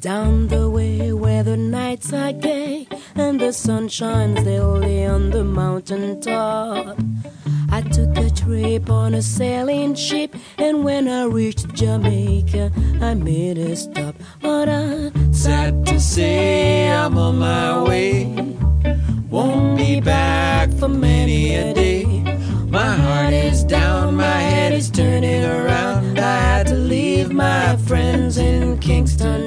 Down the way where the nights are gay and the sun shines daily on the mountain top, I took a trip on a sailing ship, and when I reached Jamaica, I made a stop. But I'm sad to say I'm on my way, won't be back for many a day. My heart is down, my head is turning around. I had to leave my friends in Kingston